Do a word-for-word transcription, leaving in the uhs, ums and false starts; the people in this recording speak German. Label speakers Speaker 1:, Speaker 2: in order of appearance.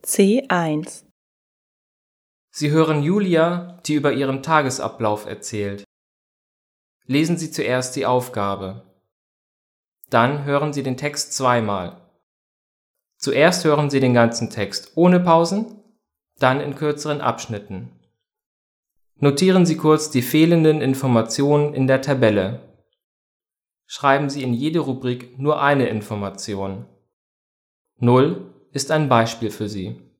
Speaker 1: C eins.
Speaker 2: Sie hören Julia, die über ihren Tagesablauf erzählt. Lesen Sie zuerst die Aufgabe. Dann hören Sie den Text zweimal. Zuerst hören Sie den ganzen Text ohne Pausen, dann in kürzeren Abschnitten. Notieren Sie kurz die fehlenden Informationen in der Tabelle. Schreiben Sie in jede Rubrik nur eine Information. null ist ein Beispiel für Sie.